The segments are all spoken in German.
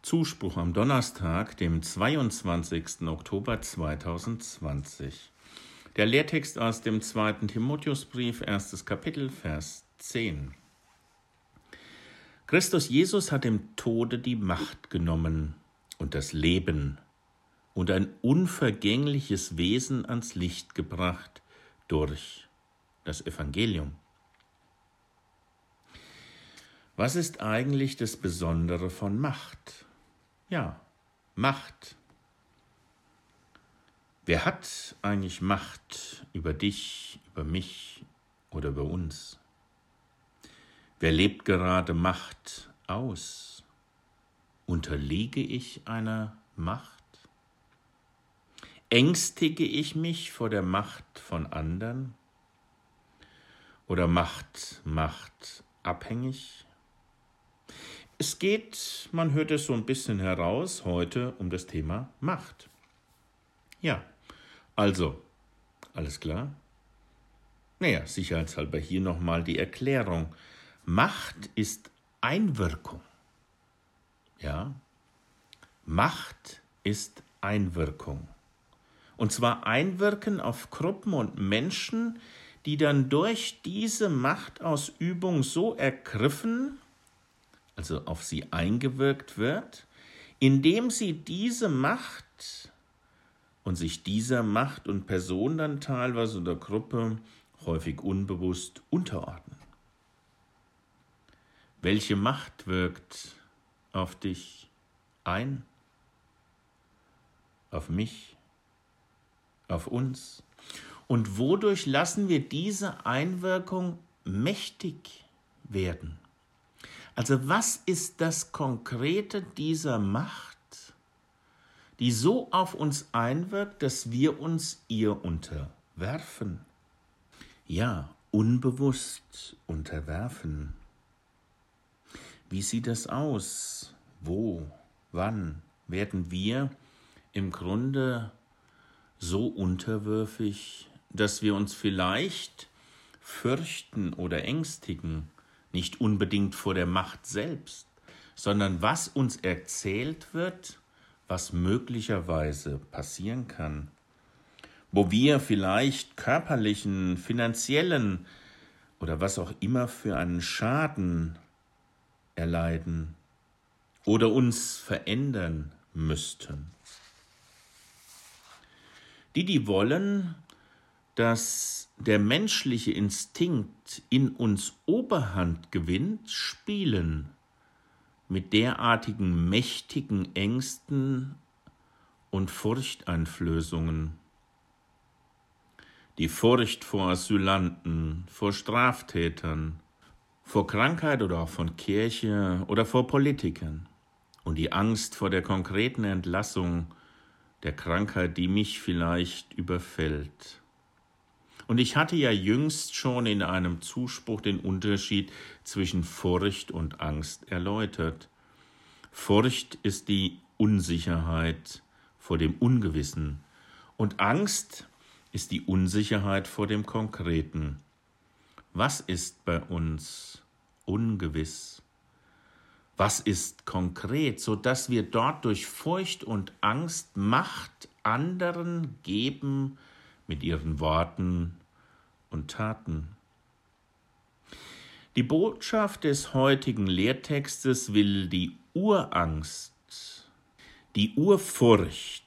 Zuspruch am Donnerstag, dem 22. Oktober 2020. Der Lehrtext aus dem 2. Timotheusbrief, 1. Kapitel, Vers 10. Christus Jesus hat dem Tode die Macht genommen und das Leben und ein unvergängliches Wesen ans Licht gebracht durch das Evangelium. Was ist eigentlich das Besondere von Macht? Ja, Macht. Wer hat eigentlich Macht über dich, über mich oder über uns? Wer lebt gerade Macht aus? Unterliege ich einer Macht? Ängstige ich mich vor der Macht von anderen? Oder Macht abhängig? Es geht, man hört es so ein bisschen heraus, heute um das Thema Macht. Ja, also, alles klar? Naja, sicherheitshalber hier nochmal die Erklärung. Macht ist Einwirkung. Ja, Macht ist Einwirkung. Und zwar Einwirken auf Gruppen und Menschen, die dann durch diese Machtausübung so ergriffen, also auf sie eingewirkt wird, indem sie diese Macht und sich dieser Macht und Person dann teilweise oder Gruppe häufig unbewusst unterordnen. Welche Macht wirkt auf dich ein? Auf mich? Auf uns? Und wodurch lassen wir diese Einwirkung mächtig werden? Also was ist das Konkrete dieser Macht, die so auf uns einwirkt, dass wir uns ihr unterwerfen? Ja, unbewusst unterwerfen. Wie sieht das aus? Wo, wann werden wir im Grunde so unterwürfig, dass wir uns vielleicht fürchten oder ängstigen, nicht unbedingt vor der Macht selbst, sondern was uns erzählt wird, was möglicherweise passieren kann, wo wir vielleicht körperlichen, finanziellen oder was auch immer für einen Schaden erleiden oder uns verändern müssten. Die wollen, dass der menschliche Instinkt in uns Oberhand gewinnt, spielen mit derartigen mächtigen Ängsten und Furchteinflößungen. Die Furcht vor Asylanten, vor Straftätern, vor Krankheit oder auch von Kirche oder vor Politikern und die Angst vor der konkreten Entlassung der Krankheit, die mich vielleicht überfällt. Und ich hatte ja jüngst schon in einem Zuspruch den Unterschied zwischen Furcht und Angst erläutert. Furcht ist die Unsicherheit vor dem Ungewissen und Angst ist die Unsicherheit vor dem Konkreten. Was ist bei uns ungewiss? Was ist konkret, sodass wir dort durch Furcht und Angst Macht anderen geben mit ihren Worten und Taten? Die Botschaft des heutigen Lehrtextes will die Urangst, die Urfurcht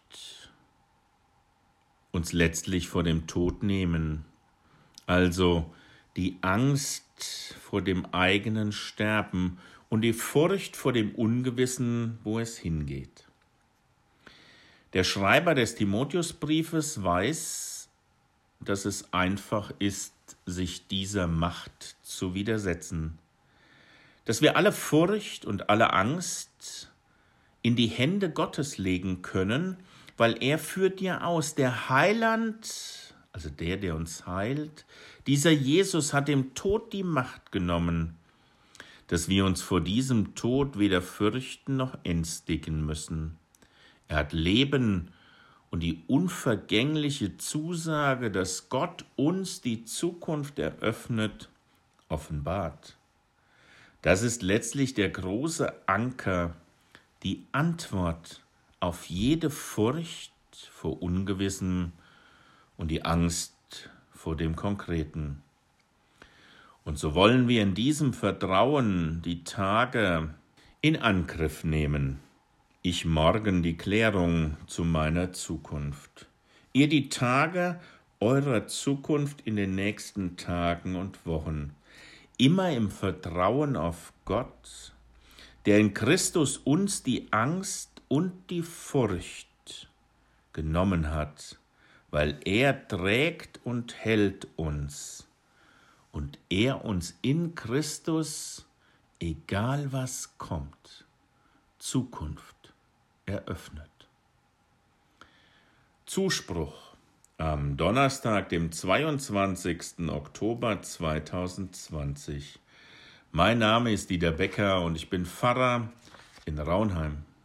uns letztlich vor dem Tod nehmen, also die Angst vor dem eigenen Sterben und die Furcht vor dem Ungewissen, wo es hingeht. Der Schreiber des Timotheusbriefes weiß, dass es einfach ist, sich dieser Macht zu widersetzen, dass wir alle Furcht und alle Angst in die Hände Gottes legen können, weil er führt ja aus, der Heiland, also der uns heilt, dieser Jesus hat dem Tod die Macht genommen, dass wir uns vor diesem Tod weder fürchten noch ängstigen müssen. Er hat Leben und die unvergängliche Zusage, dass Gott uns die Zukunft eröffnet, offenbart. Das ist letztlich der große Anker die Antwort auf jede Furcht vor Ungewissem und die Angst vor dem Konkreten. Und so wollen wir in diesem Vertrauen die Tage in Angriff nehmen. Ich morgen die Klärung zu meiner Zukunft. Ihr die Tage eurer Zukunft in den nächsten Tagen und Wochen. Immer im Vertrauen auf Gott, der in Christus uns die Angst und die Furcht genommen hat, weil er trägt und hält uns und er uns in Christus, egal was kommt, Zukunft eröffnet. Zuspruch am Donnerstag, dem 22. Oktober 2020. Mein Name ist Dieter Becker und ich bin Pfarrer in Raunheim.